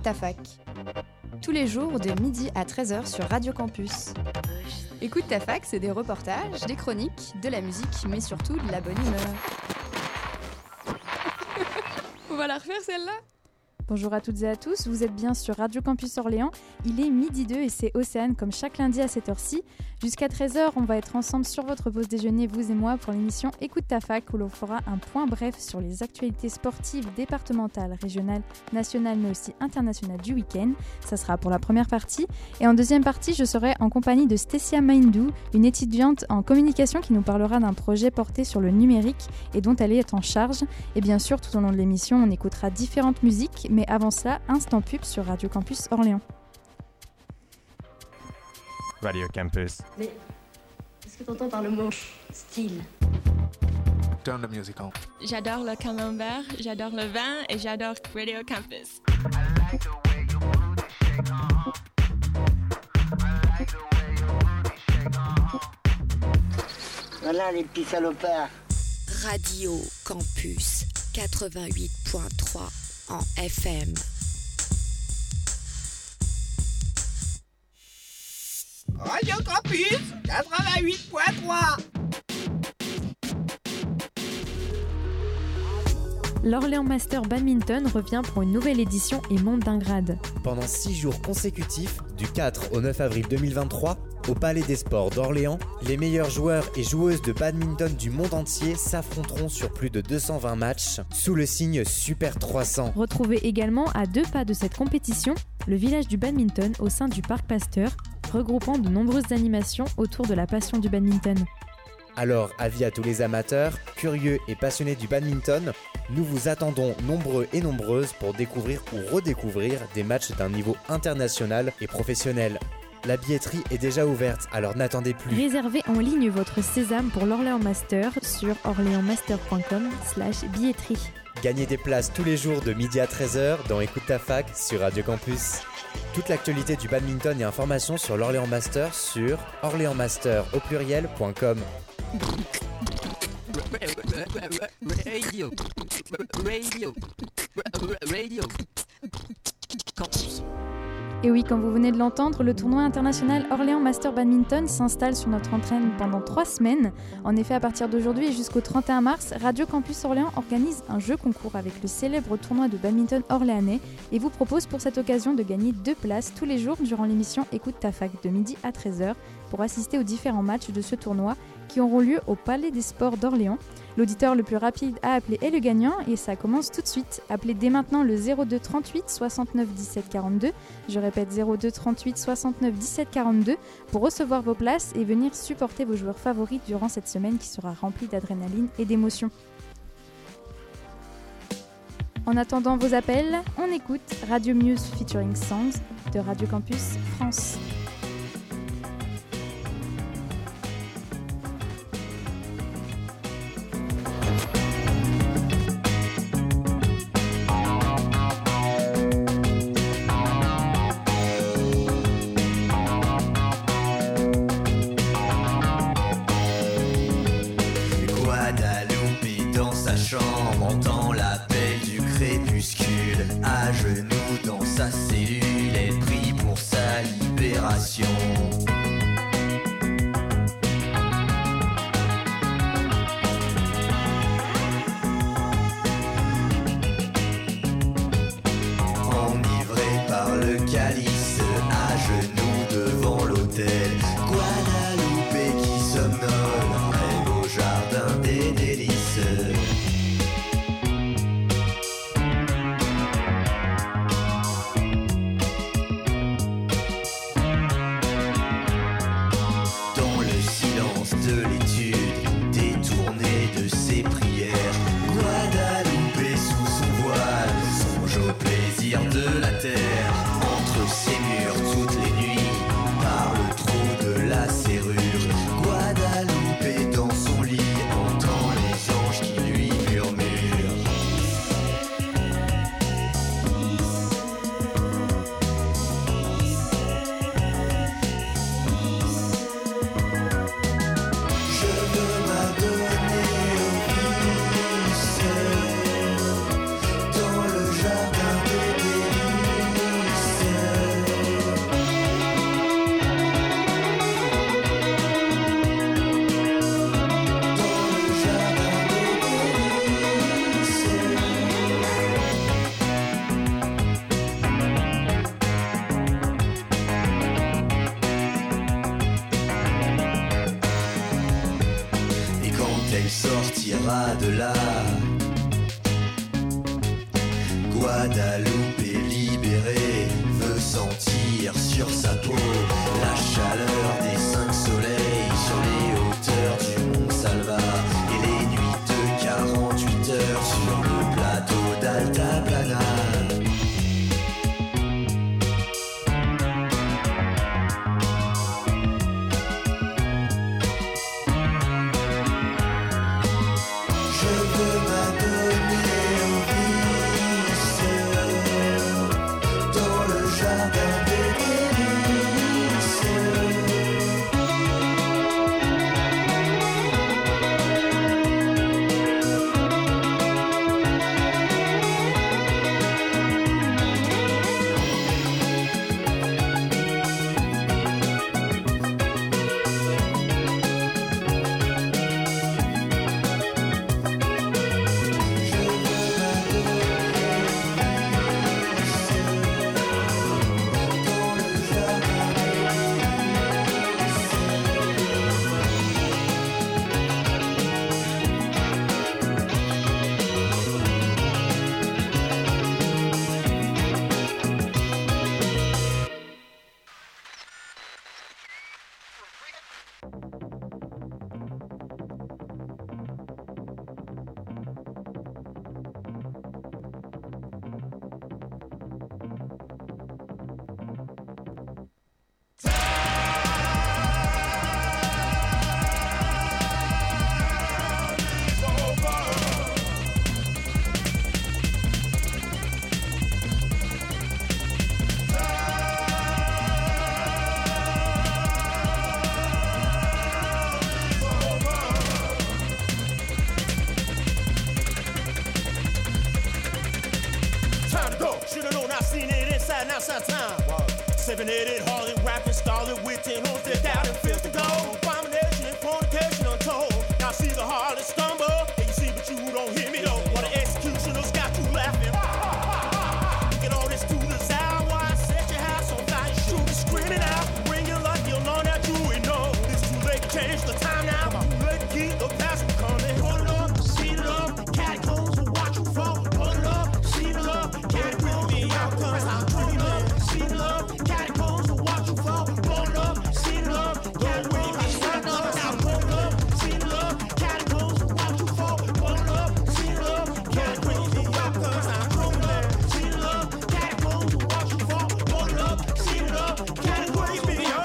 ta fac. Tous les jours de midi à 13h sur Radio Campus. Écoute ta fac, c'est des reportages, des chroniques, de la musique, mais surtout de la bonne humeur. On va la refaire celle-là ? Bonjour à toutes et à tous, vous êtes bien sur Radio Campus Orléans. Il est midi 2 et c'est Océane comme chaque lundi à cette heure-ci. Jusqu'à 13h, on va être ensemble sur votre pause déjeuner, vous et moi, pour l'émission Écoute ta fac, où l'on fera un point bref sur les actualités sportives départementales, régionales, nationales, mais aussi internationales du week-end. Ça sera pour la première partie. Et en deuxième partie, je serai en compagnie de Stécia Maindou, une étudiante en communication qui nous parlera d'un projet porté sur le numérique et dont elle est en charge. Et bien sûr, tout au long de l'émission, on écoutera différentes musiques, mais avant cela, instant pub sur Radio Campus Orléans. Radio Campus. Mais qu'est-ce que t'entends par le mot style? Turn the music on. J'adore le camembert, j'adore le vin et j'adore Radio Campus. Voilà les petits salopards. Radio Campus 88.3 en FM. Radio Campus 88.3. L'Orléans Master Badminton revient pour une nouvelle édition et monte d'un grade. Pendant 6 jours consécutifs, du 4 au 9 avril 2023, au Palais des Sports d'Orléans, les meilleurs joueurs et joueuses de badminton du monde entier s'affronteront sur plus de 220 matchs sous le signe Super 300. Retrouvez également à 2 pas de cette compétition le village du badminton au sein du Parc Pasteur, regroupant de nombreuses animations autour de la passion du badminton. Alors, avis à tous les amateurs, curieux et passionnés du badminton, nous vous attendons nombreux et nombreuses pour découvrir ou redécouvrir des matchs d'un niveau international et professionnel. La billetterie est déjà ouverte, alors n'attendez plus. Réservez en ligne votre sésame pour l'Orléans Master sur orléansmaster.com/billetterie. Gagnez des places tous les jours de midi à 13h dans Écoute ta fac sur Radio Campus. Toute l'actualité du badminton et informations sur l'Orléans Master sur orléansmaster.com. Radio Campus. Et oui, comme vous venez de l'entendre, le tournoi international Orléans Master Badminton s'installe sur notre antenne pendant 3 semaines. En effet, à partir d'aujourd'hui et jusqu'au 31 mars, Radio Campus Orléans organise un jeu concours avec le célèbre tournoi de badminton orléanais et vous propose pour cette occasion de gagner 2 places tous les jours durant l'émission Écoute ta fac de midi à 13h pour assister aux différents matchs de ce tournoi qui auront lieu au Palais des Sports d'Orléans. L'auditeur le plus rapide à appeler est le gagnant et ça commence tout de suite. Appelez dès maintenant le 02 38 69 17 42. Je répète 02 38 69 17 42 pour recevoir vos places et venir supporter vos joueurs favoris durant cette semaine qui sera remplie d'adrénaline et d'émotions. En attendant vos appels, on écoute Radio Muse featuring Songs de Radio Campus France. Entend l'appel du crépuscule, à genoux dans sa cellule, elle prie pour sa libération. Enivré par le calice, à genoux devant l'autel, Guadalupe qui somnole, rêve au jardin des délices. viendra de là. Guadeloupe est libérée, veut sentir sur sa peau la chaleur des 5 soleils sur les hauteurs du Mont Salva et les nuits de 48 heures sur le plateau d'Alta Plana. Seven-headed Harley rapping, started with 10 hoes that doubt and filth to go. Abomination and fornication untold. Now see the harlot stumble, and you see, but you don't hear me though. What the executioners got you laughing. Get all this to the sound, why set your house on fire, shoot it, screaming out. Bring your luck, you'll know that you ain't know. It's too late to change the time now. Too late to keep the past from coming. Hold it up, speed it up, catacombs will watch you fall. Hold it up, speed it up, can't bring me out, cause I'm dreaming. Speed it up, catacombs will watch you fall. Hold it up, speed it up, can't bring me out, cause I'm hold up, speed it up, catacombs will watch you fall. Hold it up, speed it up, can't bring me out, cause I'm dreaming. Speed it up, catacombs will watch you fall. Hold it up, speed it up, can't bring me out.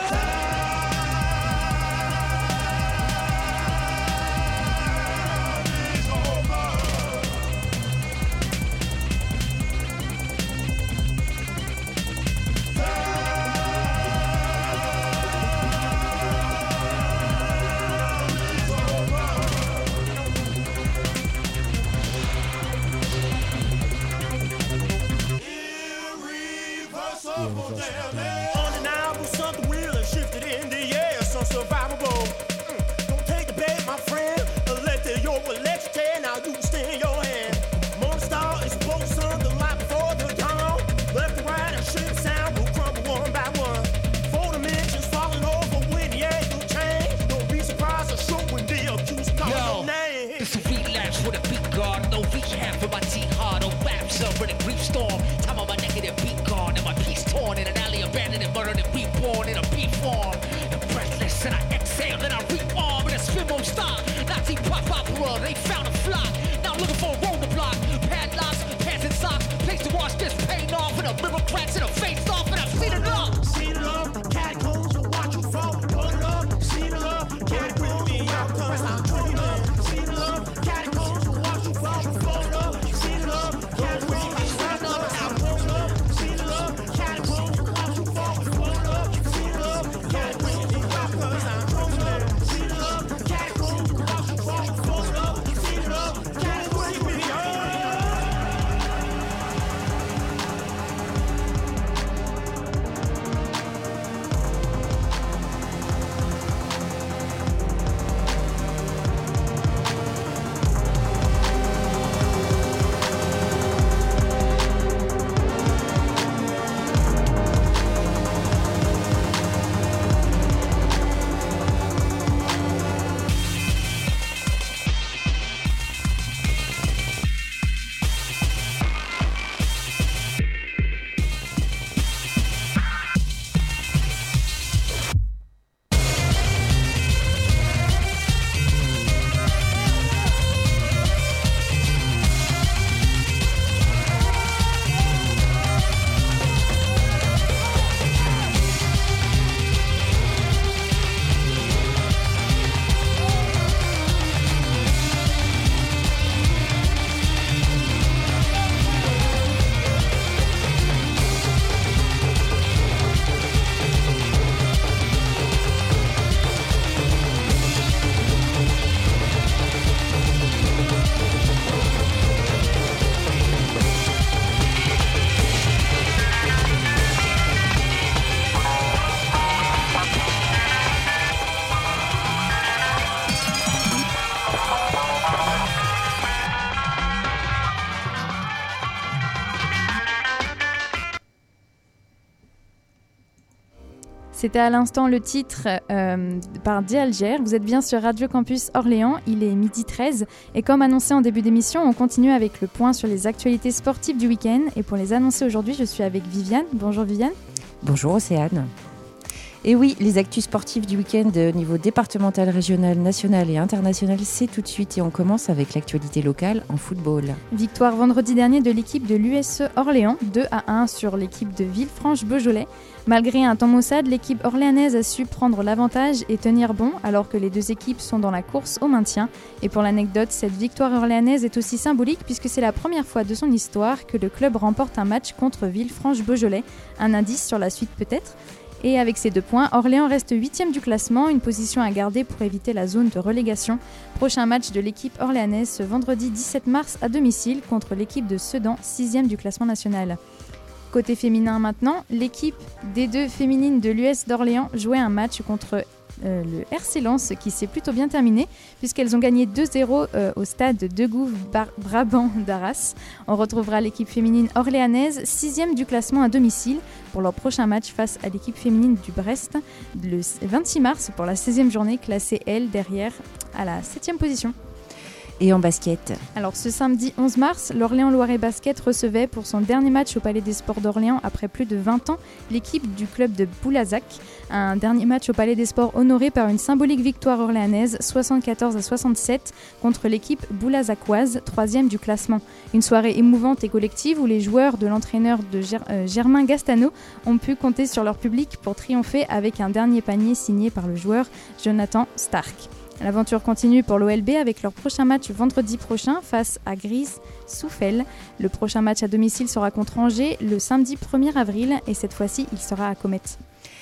Undeniable, something real and shifted in the air, so survivable. Don't take the bait, my friend, but let the yoke will let you tear. Now you stay in your hand. Morning star is supposed to sun the light before the dawn. Left and right, and ship sound will crumble one by one. 4 dimensions falling over when the angle change. Don't be surprised or shook when the accused call your name. It's a relapse with a beat guard, no rehab for my T-hard, no raps up in a grief storm. Time on my negative beat guard, and my peace torn in an alley, abandoned and murdered and reborn in a beat form. And breathless, and I exhale, and I rearm in a swim won't stop. Nazi pop opera, they found a flock. Now looking for a road to block. Padlocks, pants and socks, place to wash this pain off, and a river cracks and a face off, and I've seen it up. Seen it up, catacombs will watch you fall. Hold it up, seen it up, can't bring me out, cause I'm dreaming. Seen it up, catacombs will watch you fall. Hold it up, seen it up, can't bring me out, cause I'm dreaming. Seen it up, catacombs will watch you fall. Hold it up, seen it up, can't bring me out, cause I'm dreaming. Seen it up, catacombs will watch you fall. Hold it up, seen it up, can't bring me out. C'était à l'instant le titre par D'Alger. Vous êtes bien sur Radio Campus Orléans, il est 12h13 et comme annoncé en début d'émission, on continue avec le point sur les actualités sportives du week-end et pour les annoncer aujourd'hui, je suis avec Viviane. Bonjour Viviane. Bonjour Océane. Et oui, les actus sportifs du week-end au niveau départemental, régional, national et international, c'est tout de suite et on commence avec l'actualité locale en football. Victoire vendredi dernier de l'équipe de l'USE Orléans, 2-1 sur l'équipe de Villefranche-Beaujolais. Malgré un temps maussade, l'équipe orléanaise a su prendre l'avantage et tenir bon alors que les deux équipes sont dans la course au maintien. Et pour l'anecdote, cette victoire orléanaise est aussi symbolique puisque c'est la première fois de son histoire que le club remporte un match contre Villefranche-Beaujolais. Un indice sur la suite peut-être. Et avec ces 2 points, Orléans reste 8e du classement, une position à garder pour éviter la zone de relégation. Prochain match de l'équipe orléanaise ce vendredi 17 mars à domicile contre l'équipe de Sedan, 6e du classement national. Côté féminin maintenant, l'équipe D2 féminine de l'US d'Orléans jouait un match contre le RC Lens qui s'est plutôt bien terminé puisqu'elles ont gagné 2-0 au stade de Gouv Brabant d'Arras. On retrouvera l'équipe féminine orléanaise 6e du classement à domicile pour leur prochain match face à l'équipe féminine du Brest le 26 mars pour la 16e journée classée elle derrière à la 7e position. Et en basket. Alors ce samedi 11 mars, l'Orléans Loiret Basket recevait pour son dernier match au Palais des Sports d'Orléans après plus de 20 ans l'équipe du club de Boulazac. Un dernier match au Palais des Sports honoré par une symbolique victoire orléanaise 74-67 contre l'équipe boulazacoise, 3e du classement. Une soirée émouvante et collective où les joueurs de l'entraîneur de Germain Gastano ont pu compter sur leur public pour triompher avec un dernier panier signé par le joueur Jonathan Stark. L'aventure continue pour l'OLB avec leur prochain match vendredi prochain face à Grise-Souffel. Le prochain match à domicile sera contre Angers le samedi 1er avril et cette fois-ci il sera à Comète.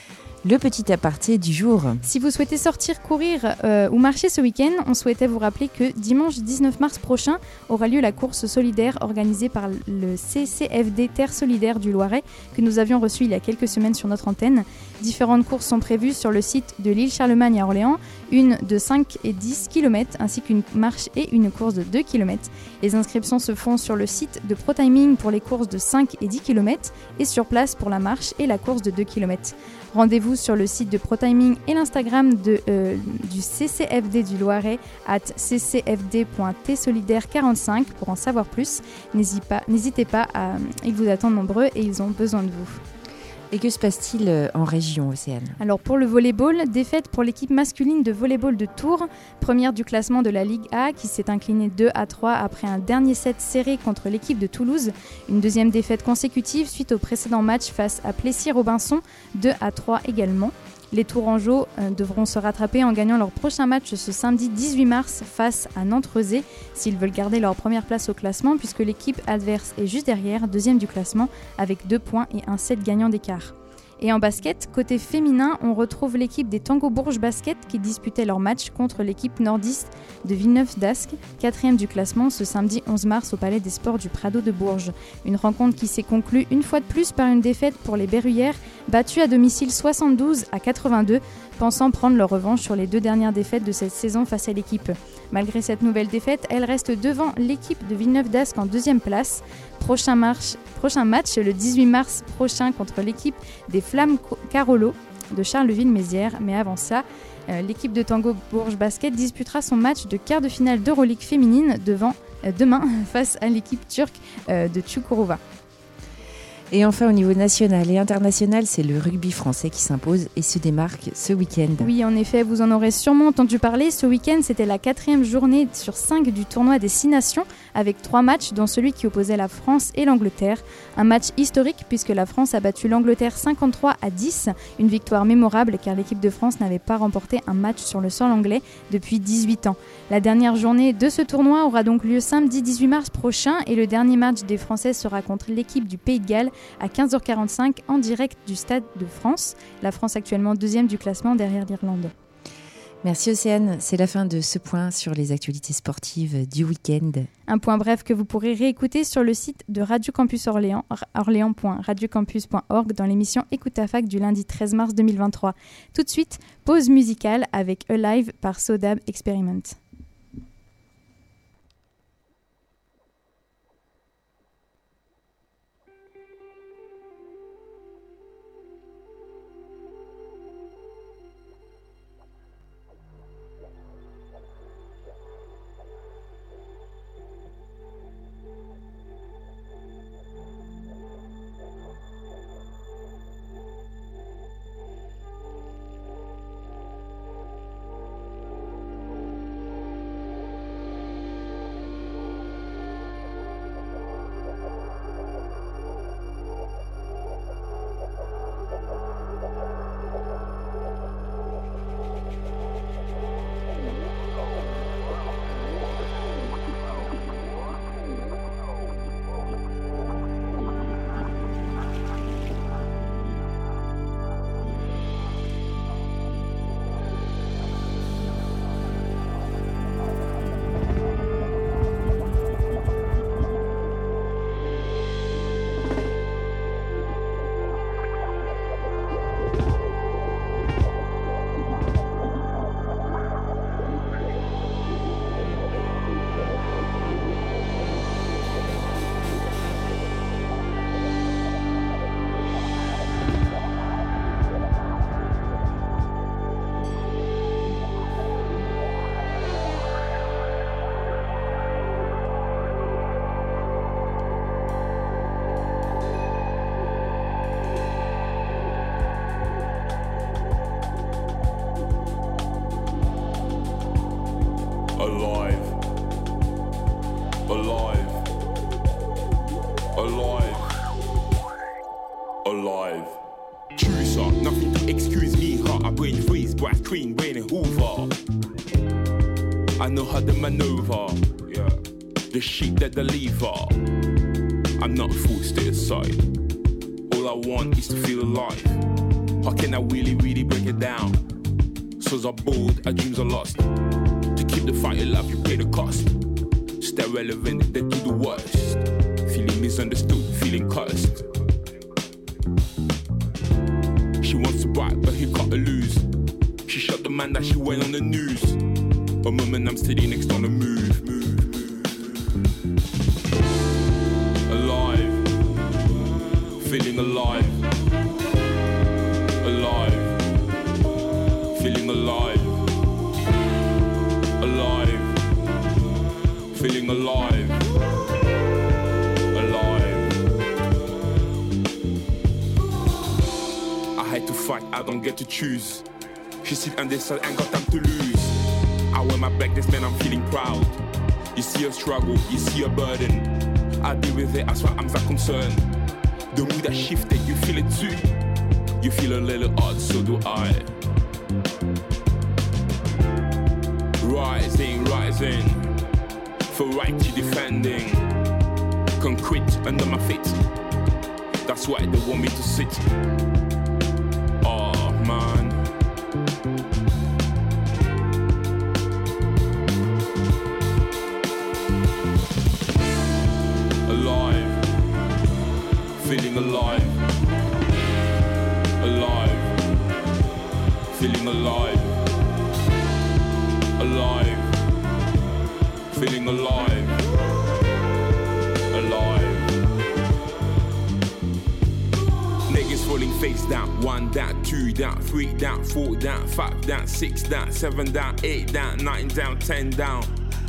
Le petit aparté du jour. Si vous souhaitez sortir, courir ou marcher ce week-end, on souhaitait vous rappeler que dimanche 19 mars prochain aura lieu la course solidaire organisée par le CCFD Terre Solidaire du Loiret que nous avions reçu il y a quelques semaines sur notre antenne. Différentes courses sont prévues sur le site de l'île Charlemagne à Orléans, une de 5 et 10 km ainsi qu'une marche et une course de 2 km. Les inscriptions se font sur le site de ProTiming pour les courses de 5 et 10 km et sur place pour la marche et la course de 2 km. Rendez-vous sur le site de ProTiming et l'Instagram du CCFD du Loiret @ccfd.tsolidaire45 pour en savoir plus. N'hésitez pas, ils vous attendent nombreux et ils ont besoin de vous. Et que se passe-t-il en région, Océane ? Alors pour le volleyball, défaite pour l'équipe masculine de volleyball de Tours, première du classement de la Ligue A qui s'est inclinée 2-3 après un dernier set serré contre l'équipe de Toulouse. Une deuxième défaite consécutive suite au précédent match face à Plessis-Robinson, 2-3 également. Les Tourangeaux devront se rattraper en gagnant leur prochain match ce samedi 18 mars face à Nantes-Rezé s'ils veulent garder leur première place au classement puisque l'équipe adverse est juste derrière, 2e du classement avec 2 points et un set gagnant d'écart. Et en basket, côté féminin, on retrouve l'équipe des Tango Bourges Basket qui disputait leur match contre l'équipe nordiste de Villeneuve-d'Ascq, 4e du classement ce samedi 11 mars au Palais des Sports du Prado de Bourges. Une rencontre qui s'est conclue une fois de plus par une défaite pour les Berruyères, battues à domicile 72-82, pensant prendre leur revanche sur les 2 dernières défaites de cette saison face à l'équipe. Malgré cette nouvelle défaite, elle reste devant l'équipe de Villeneuve-d'Ascq en 2e place. Prochain match le 18 mars prochain contre l'équipe des Flammes Carolo de Charleville-Mézières. Mais avant ça, l'équipe de Tango Bourges Basket disputera son match de quart de finale d'Euroleague féminine demain face à l'équipe turque de Çukurova. Et enfin, au niveau national et international, c'est le rugby français qui s'impose et se démarque ce week-end. Oui, en effet, vous en aurez sûrement entendu parler. Ce week-end, c'était la 4e journée sur 5 du tournoi des 6 nations, avec 3 matchs, dont celui qui opposait la France et l'Angleterre. Un match historique, puisque la France a battu l'Angleterre 53-10, une victoire mémorable, car l'équipe de France n'avait pas remporté un match sur le sol anglais depuis 18 ans. La dernière journée de ce tournoi aura donc lieu samedi 18 mars prochain, et le dernier match des Français sera contre l'équipe du Pays de Galles, à 15h45 en direct du Stade de France. La France actuellement 2e du classement derrière l'Irlande. Merci Océane, c'est la fin de ce point sur les actualités sportives du week-end. Un point bref que vous pourrez réécouter sur le site de Radio Campus Orléans, orléans.radiocampus.org dans l'émission Écoute ta fac du lundi 13 mars 2023. Tout de suite, pause musicale avec Alive par Sodab Experiment. wife Queen Wayne Hoover. I know how to maneuver, yeah. The sheep that deliver. I'm not a fool, stay aside. All I want is to feel alive. How can I really break it down? Souls are bold, our dreams are lost. To keep the fight alive, you pay the cost. Stay relevant, they do the worst. Feeling misunderstood, feeling cursed. She wants to bite, but he got to lose. She shot the man that she went on the news. A moment I'm steady next on the move. Alive, feeling alive. Alive, feeling alive. Alive, feeling alive. Alive. I had to fight, I don't get to choose. She sit and decide, ain't got time to lose. I wear my back, this man, I'm feeling proud. You see a struggle, you see a burden. I deal with it as far as I'm that concerned. The mood that shifted, you feel it too. You feel a little odd, so do I. Rising, rising, for right to defending. Concrete under my feet. That's why they want me to sit. Oh man. Alive, feeling alive. Alive, feeling alive. Alive, feeling alive. Alive. Niggas falling face down. 1 down, 2 down, 3 down, 4 down, 5 down, 6 down, 7 down, 8 down, 9 down, 10 down.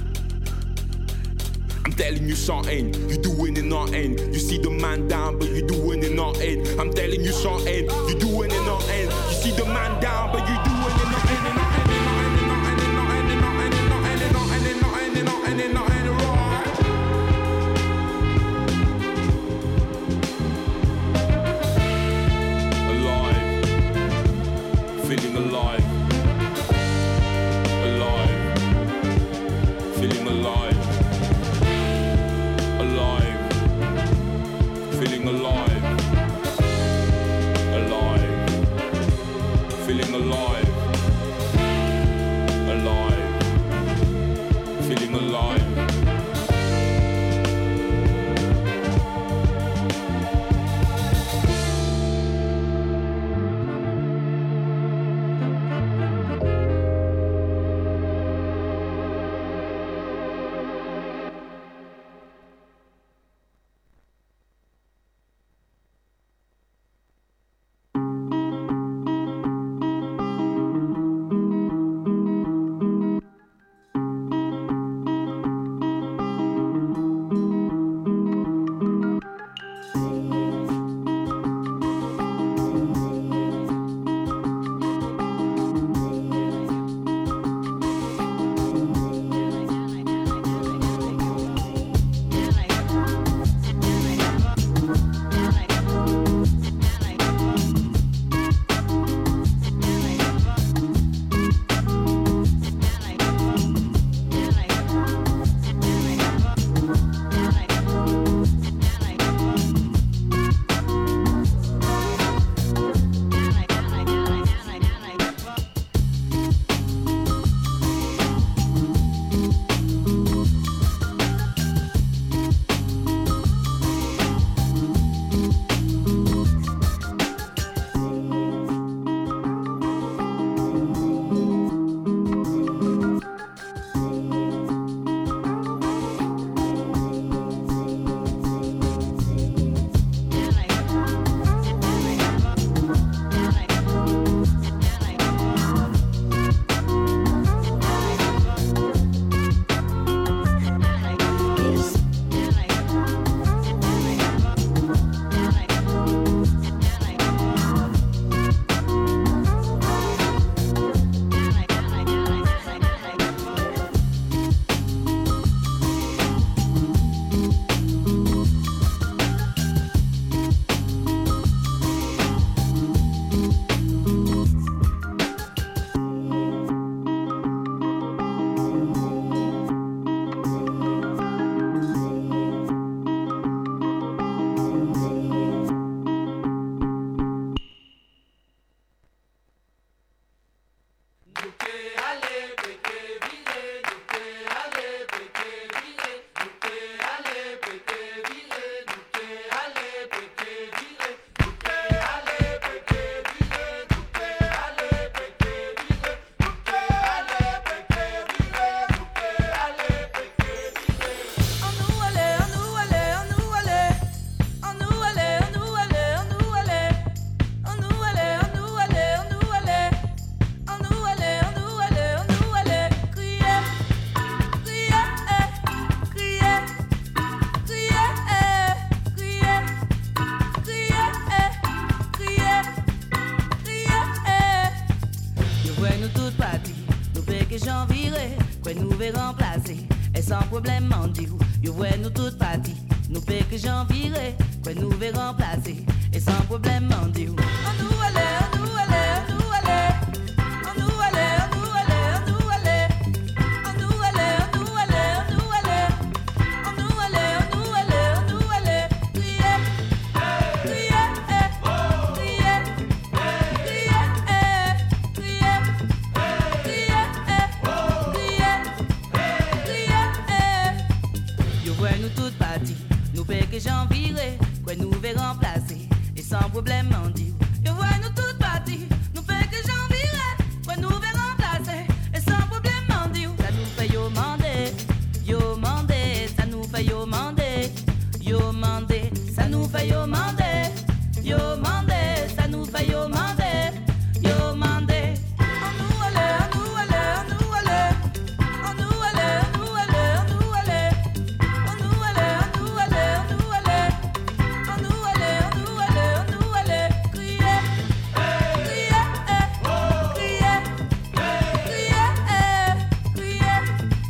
I'm telling you something, you doing it nothing. You see the man down, but you doing it nothing. I'm telling you something, you doing it nothing. You see the man down, but you doing it nothing. Feeling alive, alive, feeling alive, alive, feeling alive, alive, feeling alive, alive, feeling alive. vois nous toutes parties, nous fait que j'envierai, quoi nous verrons placer, et sans problème m'en dit où, you vois nous toutes parties, nous fait que j'envierai, quoi nous verrons placer, et sans problème m'en dit où. On nous allait, on nous allait, on nous allait, on nous allait, on nous allait, on nous allait, on nous allait, on nous allait, on nous allait, on nous allait, on nous allait, on nous allait, crier, crier, crier, crier, crier, crier, crier, vois nous toutes parties, nous fait que j'envierai, quoi nous verrons placer, et sans problème m'en dit. Je vois nous toutes parties, nous fait que j'envierai, quoi nous verrons placer, et sans problème m'en dit. Ça nous fait yo mandé, ça nous fait yo mandé, ça nous fait yo mandé, ça nous fait yo mandé, on nous allait, on nous allait, on nous allait, on nous allait, on nous allait, on nous allait, on nous allait, on nous allait, on nous allait, on nous allait, on nous allait, on nous allait, crier, crier, crier, crier, crier,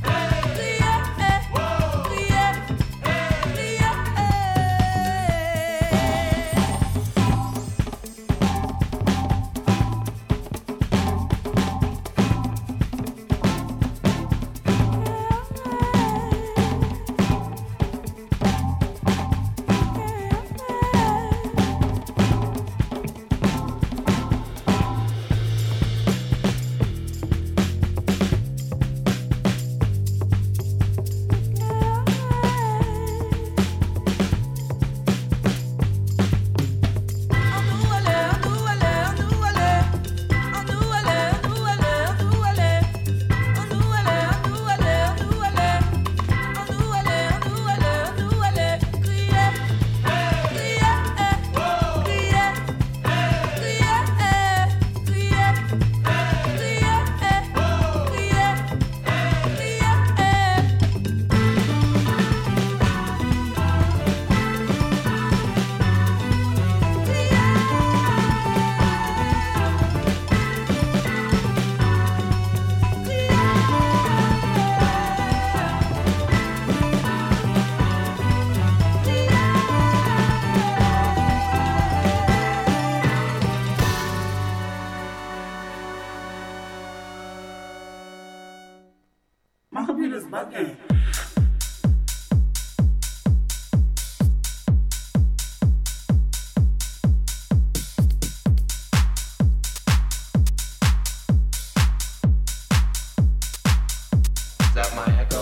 My computer's bugging. Is that my echo?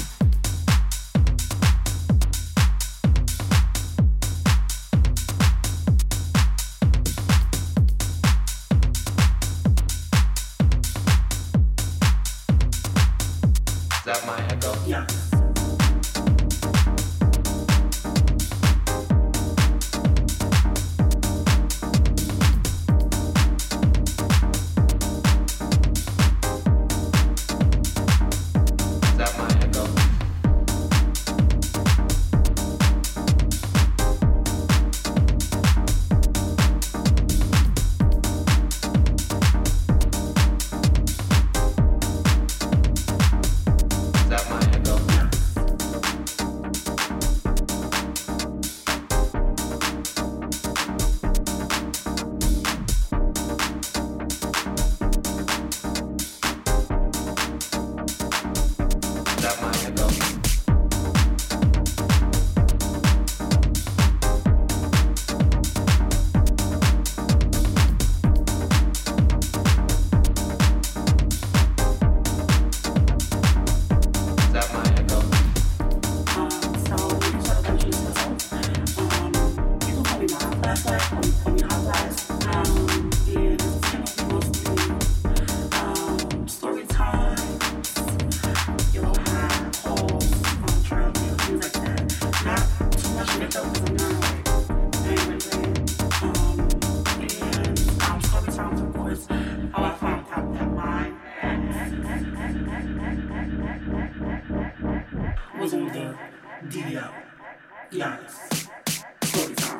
Is that my echo? Yeah. Is that my echo? Is that my echo? Is that my echo? Is that my echo? So we can talk about juice results. You can call me my flashlight, call me hot flash. And it's channel mostly story times, high calls, trial and things like that. Not too much makeup because I'm not like, I ain't really saying. And story times, of course, how I find out that my was on the DL. Yes. Story time.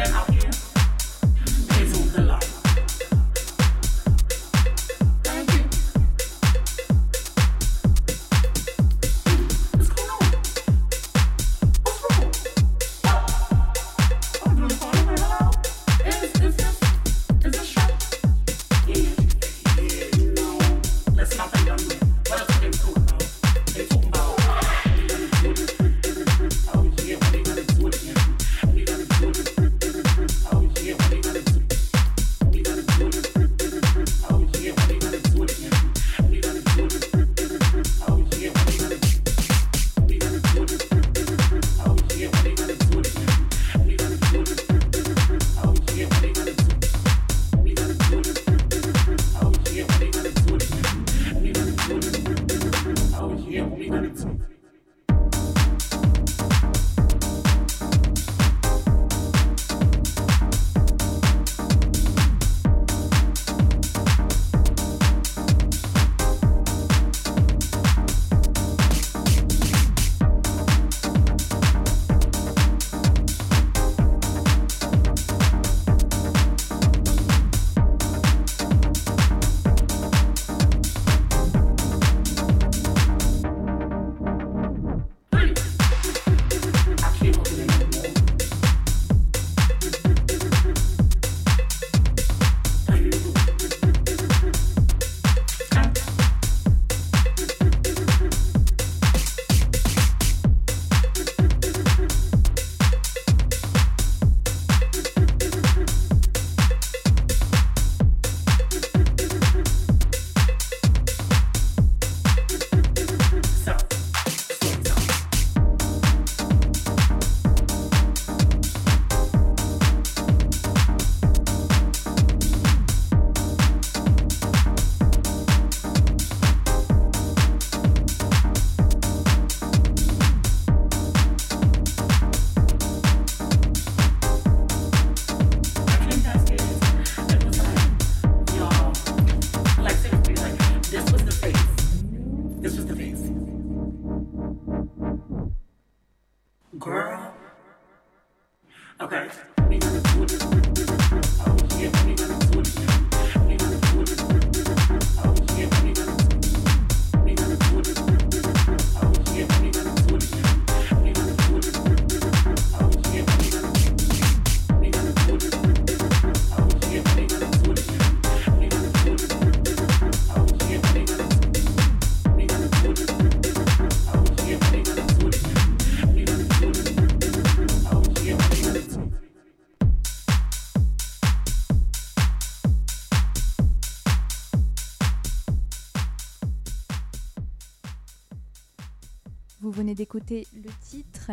Vous venez d'écouter le titre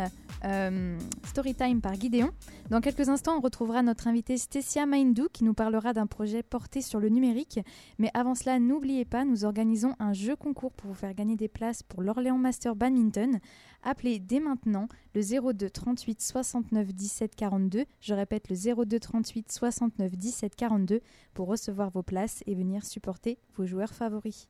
Storytime par Gideon. Dans quelques instants, on retrouvera notre invitée Stécia Maindou qui nous parlera d'un projet porté sur le numérique. Mais avant cela, n'oubliez pas, nous organisons un jeu concours pour vous faire gagner des places pour l'Orléans Master Badminton. Appelez dès maintenant le 02 38 69 17 42. Je répète, le 02 38 69 17 42 pour recevoir vos places et venir supporter vos joueurs favoris.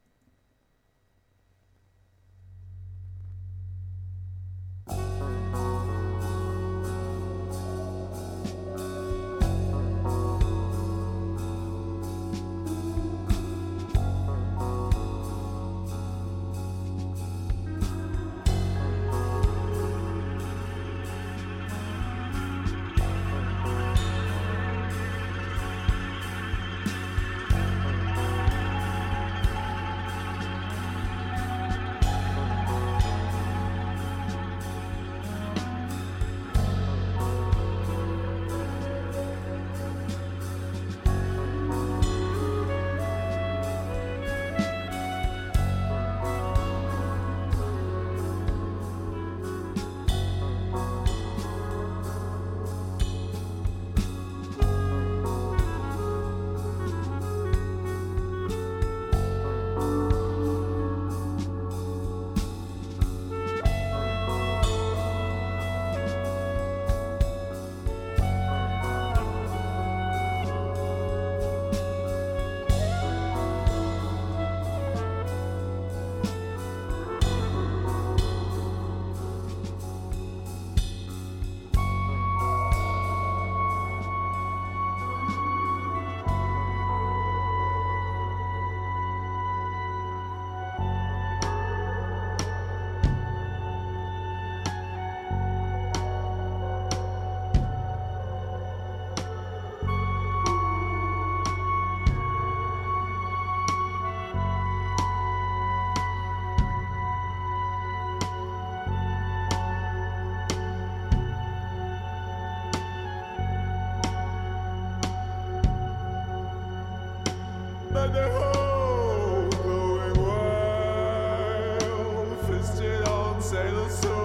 and the whole glowing world feasted on sailor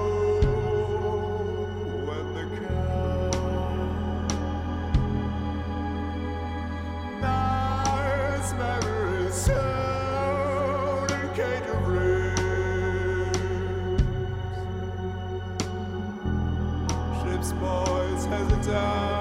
soul when the nice memories sound in cage of ribs. Ship's boys hesitate.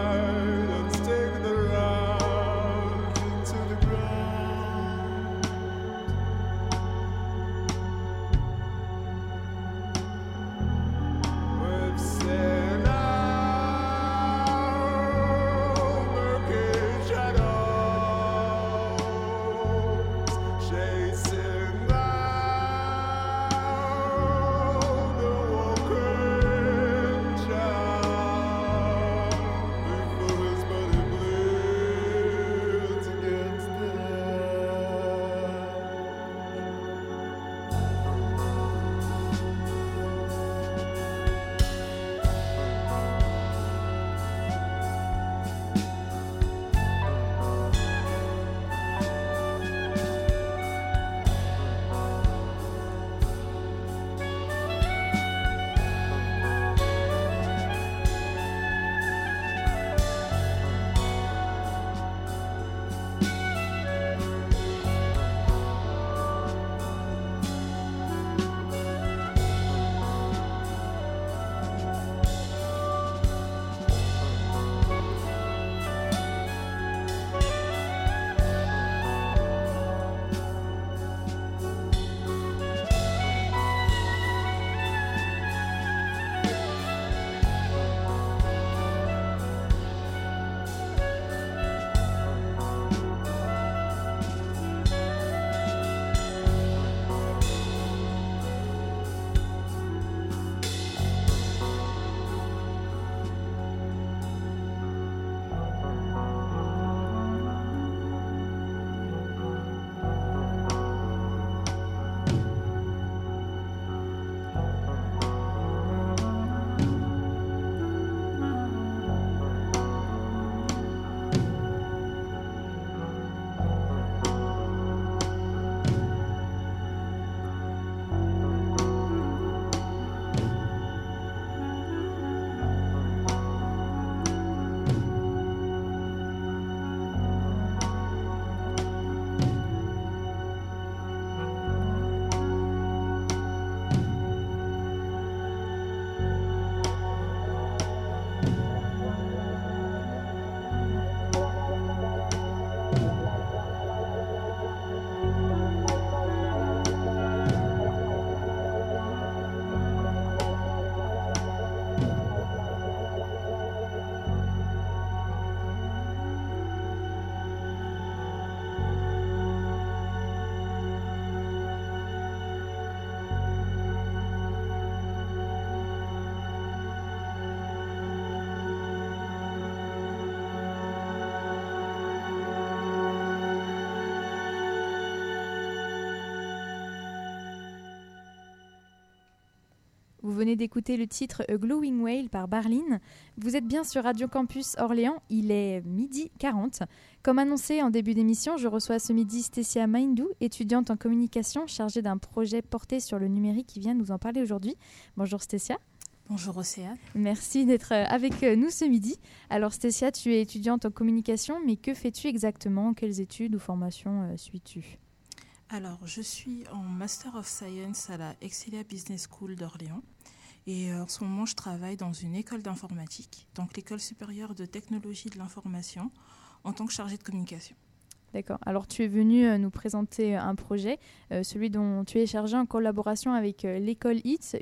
Vous venez d'écouter le titre A Glowing Whale par Barline. Vous êtes bien sur Radio Campus Orléans, il est 12h40. Comme annoncé en début d'émission, je reçois ce midi Stécia Maindou, étudiante en communication chargée d'un projet porté sur le numérique qui vient nous en parler aujourd'hui. Bonjour Stécia. Bonjour Océane. Merci d'être avec nous ce midi. Alors Stécia, tu es étudiante en communication, mais que fais-tu exactement? Quelles études ou formations suis-tu? Alors, je suis en Master of Science à la Excelia Business School d'Orléans. Et en ce moment, je travaille dans une école d'informatique, donc l'école supérieure de technologie de l'information, en tant que chargée de communication. D'accord. Alors, tu es venu nous présenter un projet, celui dont tu es chargé en collaboration avec l'école IT,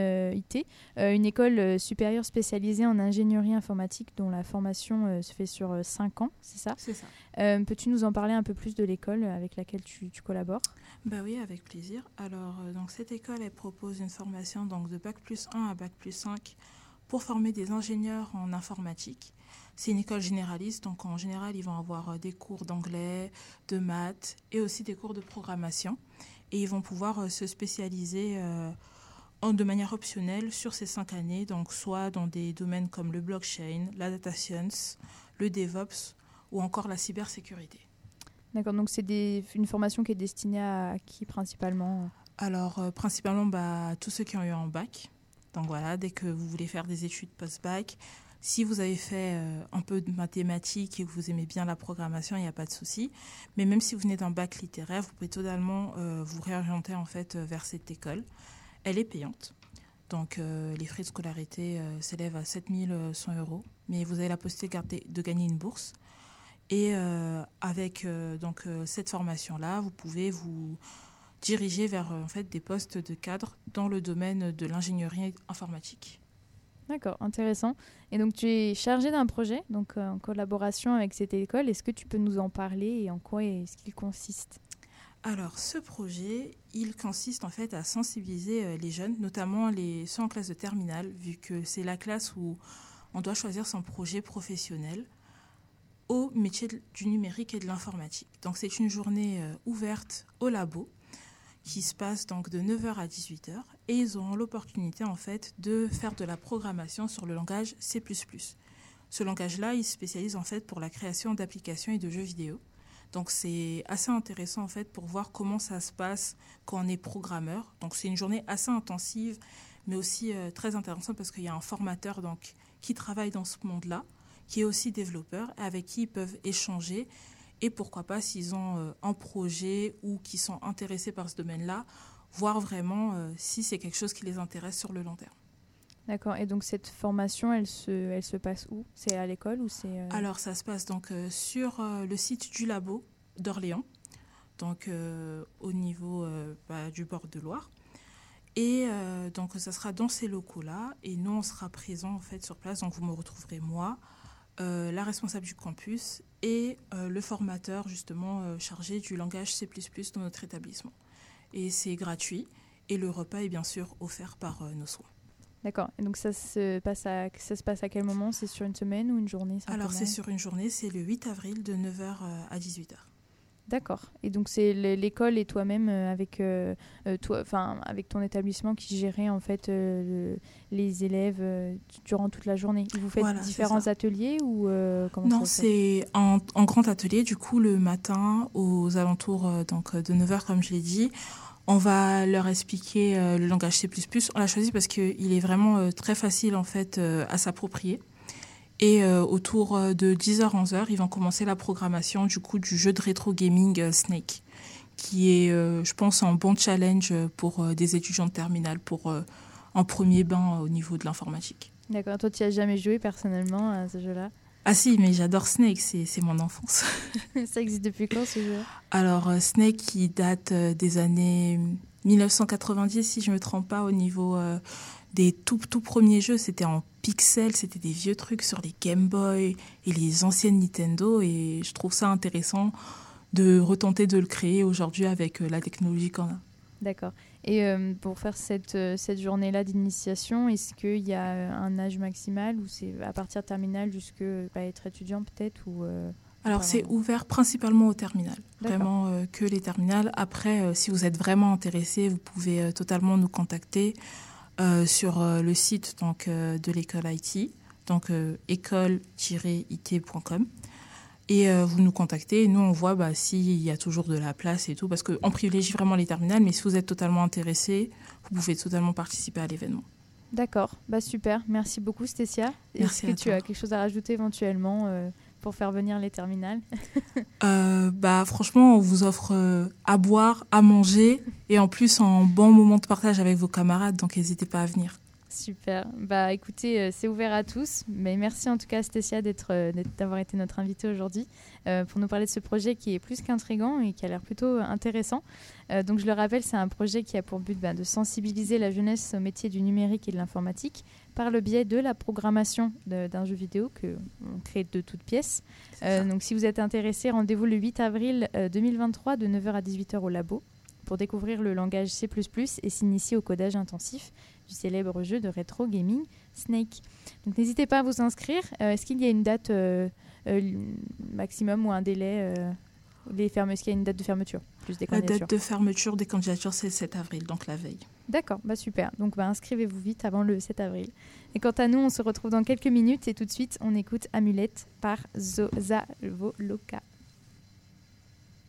une école supérieure spécialisée en ingénierie informatique dont la formation se fait sur 5 ans, c'est ça? C'est ça. Peux-tu nous en parler un peu plus de l'école avec laquelle tu collabores? Bah oui, avec plaisir. Alors, donc cette école, elle propose une formation donc, de Bac+1 à Bac+5 pour former des ingénieurs en informatique. C'est une école généraliste, donc en général, ils vont avoir des cours d'anglais, de maths et aussi des cours de programmation. Et ils vont pouvoir se spécialiser de manière optionnelle sur ces 5 années, donc soit dans des domaines comme le blockchain, la data science, le DevOps ou encore la cybersécurité. D'accord, donc c'est une formation qui est destinée à qui principalement? Alors, principalement, tous ceux qui ont eu un bac. Donc voilà, dès que vous voulez faire des études post-bac, si vous avez fait un peu de mathématiques et que vous aimez bien la programmation, il n'y a pas de souci. Mais même si vous venez d'un bac littéraire, vous pouvez totalement vous réorienter en fait vers cette école. Elle est payante. Donc les frais de scolarité s'élèvent à 7 100 €. Mais vous avez la possibilité de gagner une bourse. Et avec cette formation-là, vous pouvez vous diriger vers en fait, des postes de cadre dans le domaine de l'ingénierie informatique. D'accord, intéressant. Et donc tu es chargé d'un projet, donc en collaboration avec cette école. Est-ce que tu peux nous en parler et en quoi est-ce qu'il consiste? Alors ce projet, il consiste en fait à sensibiliser les jeunes, notamment ceux en classe de terminale, vu que c'est la classe où on doit choisir son projet professionnel au métier du numérique et de l'informatique. Donc c'est une journée ouverte au labo qui se passe donc de 9h à 18h et ils auront l'opportunité en fait de faire de la programmation sur le langage C++. Ce langage-là, il se spécialise en fait pour la création d'applications et de jeux vidéo. Donc c'est assez intéressant en fait pour voir comment ça se passe quand on est programmeur. Donc c'est une journée assez intensive mais aussi très intéressante parce qu'il y a un formateur donc qui travaille dans ce monde-là, qui est aussi développeur et avec qui ils peuvent échanger. Et pourquoi pas, s'ils ont un projet ou qui sont intéressés par ce domaine-là, voir vraiment si c'est quelque chose qui les intéresse sur le long terme. D'accord. Et donc cette formation, elle se passe où? C'est à l'école ou c'est Alors ça se passe donc sur le site du labo d'Orléans, donc au niveau du bord de Loire. Et donc ça sera dans ces locaux-là. Et nous, on sera présents en fait sur place. Donc vous me retrouverez moi, la responsable du campus et le formateur justement chargé du langage C++ dans notre établissement. Et c'est gratuit et le repas est bien sûr offert par nos soins. D'accord. Et donc ça se passe à quel moment? C'est sur une semaine ou une journée? Alors c'est sur une journée, c'est le 8 avril de 9h à 18h. D'accord. Et donc c'est l'école et toi-même avec avec ton établissement qui gérait en fait les élèves durant toute la journée. Et vous faites différents ateliers ou comment Non, ça se passe? c'est en grand atelier. Du coup, le matin aux alentours de 9h, comme je l'ai dit, on va leur expliquer le langage C++. On l'a choisi parce qu'il est vraiment très facile en fait à s'approprier. Et autour de 10h-11h, ils vont commencer la programmation du jeu de rétro gaming Snake, qui est, je pense, un bon challenge pour des étudiants de terminale, pour un premier bain au niveau de l'informatique. D'accord. Toi, tu n'y as jamais joué personnellement à ce jeu-là? Ah si, mais j'adore Snake, c'est mon enfance. Ça existe depuis quand ce jeu? Alors Snake, il date des années 1990, si je ne me trompe pas, au niveau des tout premiers jeux. C'était en pixels, c'était des vieux trucs sur les Game Boy et les anciennes Nintendo. Et je trouve ça intéressant de retenter de le créer aujourd'hui avec la technologie qu'on a. D'accord. Et pour faire cette journée-là d'initiation, est-ce qu'il y a un âge maximal ou c'est à partir de terminale jusqu'à être étudiant peut-être ou Alors c'est ouvert principalement aux terminales, vraiment que les terminales. Après, si vous êtes vraiment intéressé, vous pouvez totalement nous contacter sur le site donc, de l'école IT, donc école-it.com. Et vous nous contactez et nous, on voit s'il y a toujours de la place et tout. Parce qu'on privilégie vraiment les terminales, mais si vous êtes totalement intéressé, vous pouvez totalement participer à l'événement. D'accord, super. Merci beaucoup, Stécia. Merci à toi. Est-ce que tu as quelque chose à rajouter éventuellement pour faire venir les terminales? Franchement, on vous offre à boire, à manger et en plus un bon moment de partage avec vos camarades. Donc, n'hésitez pas à venir. Super. Écoutez, c'est ouvert à tous. Mais merci en tout cas, Stécia, d'avoir été notre invitée aujourd'hui pour nous parler de ce projet qui est plus qu'intriguant et qui a l'air plutôt intéressant. Donc, je le rappelle, c'est un projet qui a pour but de sensibiliser la jeunesse au métier du numérique et de l'informatique par le biais de la programmation d'un jeu vidéo qu'on crée de toutes pièces. Donc, si vous êtes intéressé, rendez-vous le 8 avril 2023 de 9h à 18h au labo pour découvrir le langage C++ et s'initier au codage intensif du célèbre jeu de rétro gaming Snake. Donc n'hésitez pas à vous inscrire. Est-ce qu'il y a une date maximum ou un délai est-ce qu'il y a une date de fermeture des La date de fermeture des candidatures, c'est le 7 avril, donc la veille. D'accord, super. Donc inscrivez-vous vite avant le 7 avril. Et quant à nous, on se retrouve dans quelques minutes et tout de suite, on écoute Amulette par Zoza Voloka.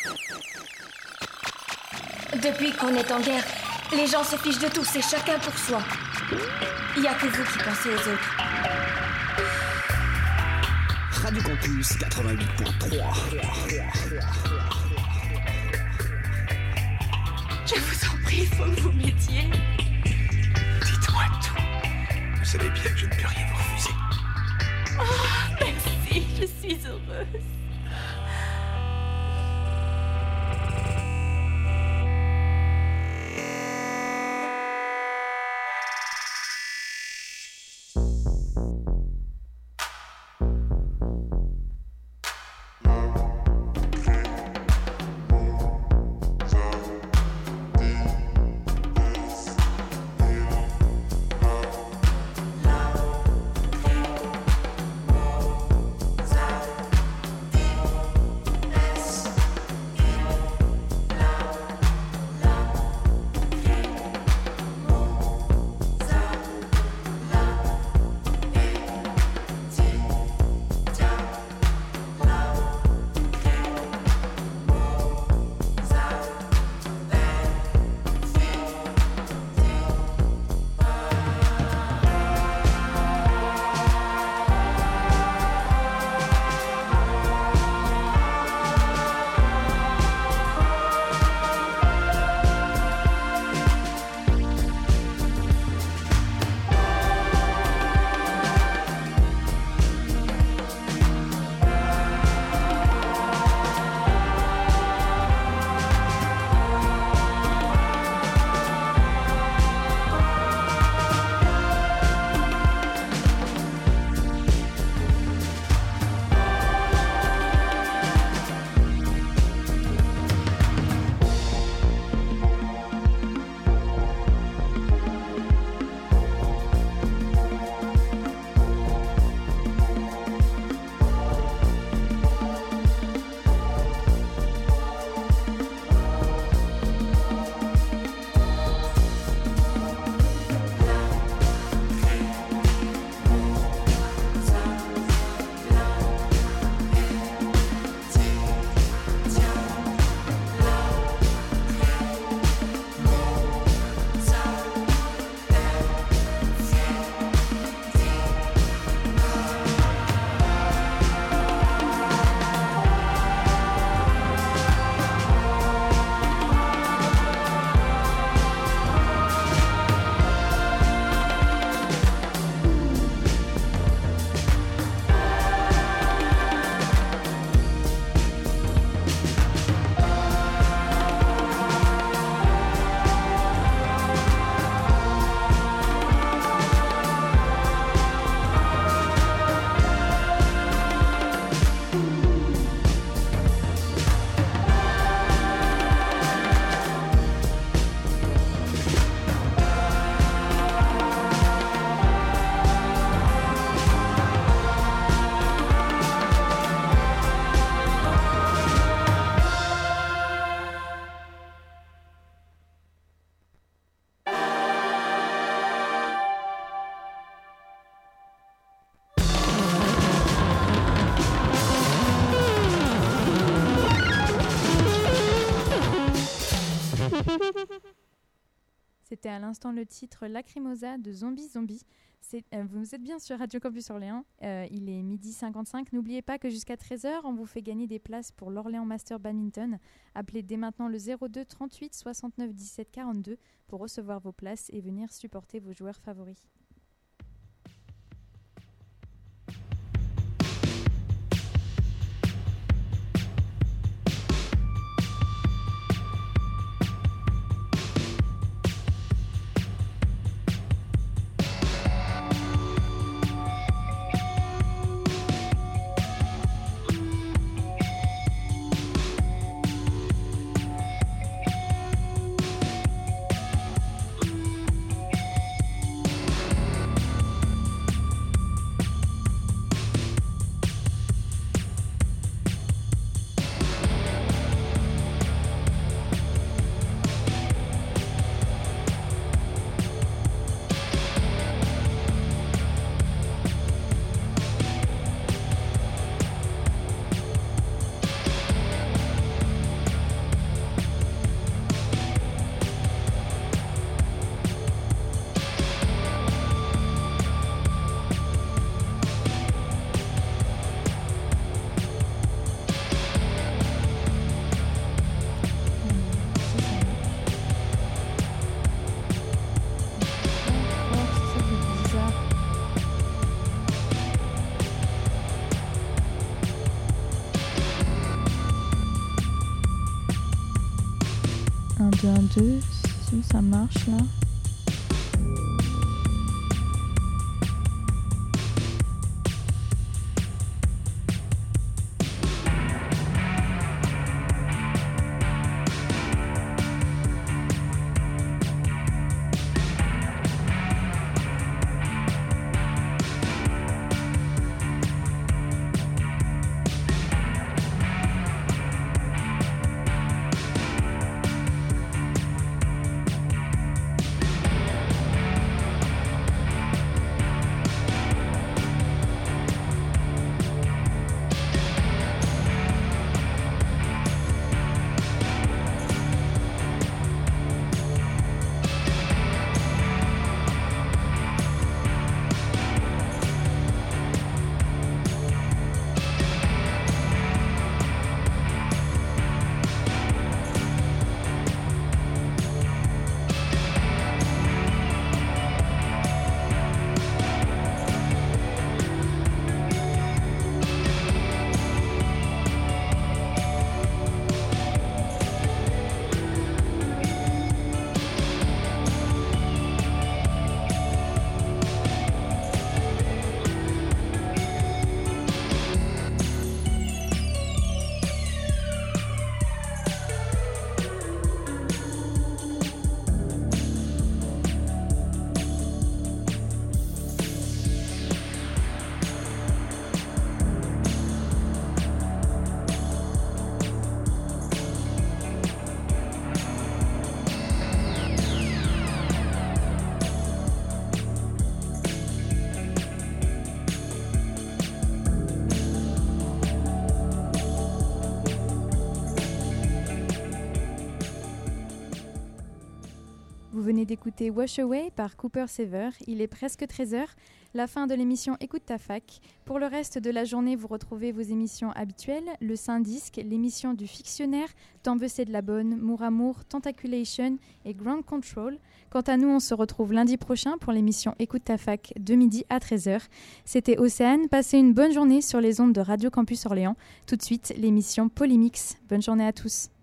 Depuis qu'on est en guerre, les gens se fichent de tout, c'est chacun pour soi. Il n'y a que vous qui pensez aux autres. Radio Campus 88.3. Je vous en prie, il faut que vous m'aidiez. Dites-moi tout. Vous savez bien que je ne peux rien vous refuser. Oh, merci, je suis heureuse. C'était à l'instant le titre Lacrimosa de Zombie Zombie. Vous êtes bien sur Radio Campus Orléans, il est 12h55. N'oubliez pas que jusqu'à 13h, on vous fait gagner des places pour l'Orléans Master Badminton. Appelez dès maintenant le 02 38 69 17 42 pour recevoir vos places et venir supporter vos joueurs favoris. 2, 1, 2, si ça marche là. Vous venez d'écouter Wash Away par Cooper Sever. Il est presque 13h, la fin de l'émission Écoute ta fac. Pour le reste de la journée, vous retrouvez vos émissions habituelles, le Saint-Disque, l'émission du Fictionnaire, T'en veux c'est de la bonne, Mour Amour, Tentaculation et Ground Control. Quant à nous, on se retrouve lundi prochain pour l'émission Écoute ta fac de midi à 13h. C'était Océane, passez une bonne journée sur les ondes de Radio Campus Orléans. Tout de suite, l'émission Polymix. Bonne journée à tous.